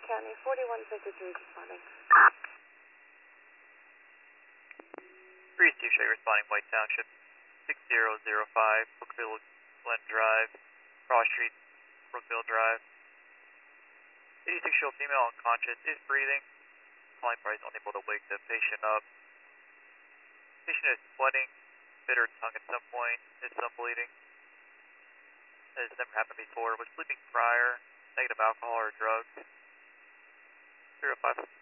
County, 4153 responding. Breeze 2 Shay responding, White Township, 6005, Brookville Glen Drive, Cross Street, Brookville Drive. 86-year-old female unconscious, is breathing. Calling price unable to wake the patient up. Patient is sweating, bit her tongue at some point, is some bleeding. This has never happened before. Was sleeping prior, negative alcohol or drugs. 05